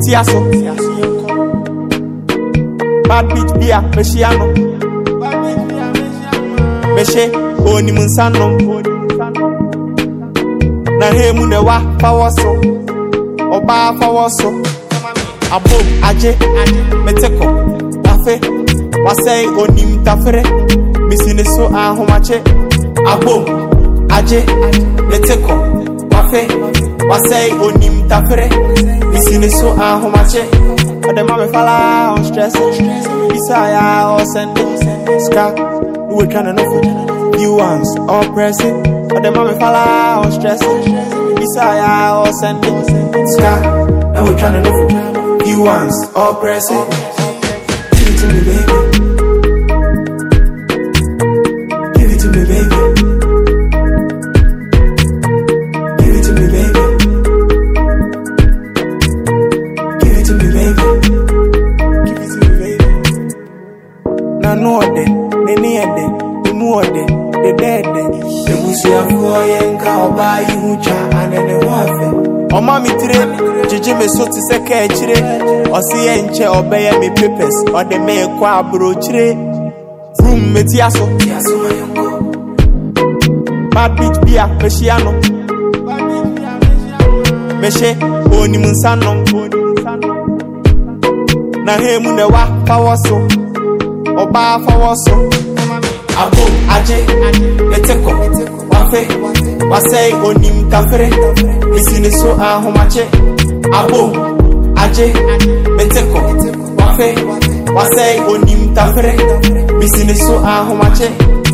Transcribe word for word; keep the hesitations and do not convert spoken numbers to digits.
Metiaso Bad bitch beer, Meshiano Meshe, Oni Munsano Na hemu ne wa fawoso Oba fawoso Abo aje meteko Wafe Wasei onim tafere Misine so ahomache Abo aje meteko Wafe Wasei onim tafere Misine so ahomache Ode mame fala on stress Isaya or send Ska We tryna know for you ones all pressing Ode mame fala on stress Isaiah or send Ska Now we tryna know for you ones all pressing Give it to me baby Give it to me baby Give it to me baby Give it to me baby Give it to me baby Na no ode, nene ede, imu ode, de dede Ebusi afuwa yenka oba yucha anene wafe Oma mitire, jiji me so ti seke chire Osi ye nche obeye mi papers Ode me kwa bro chire Vroom metiaso Bad bitch beer, meshiano Meshe, oni munsano Na hemu ne wa fawoso Oba fawoso Abo aje eteko Wafe Wasei onim tafere Isine so ahomache Abo aje eteko Wafe Wasei onim tafere Isine so ahomache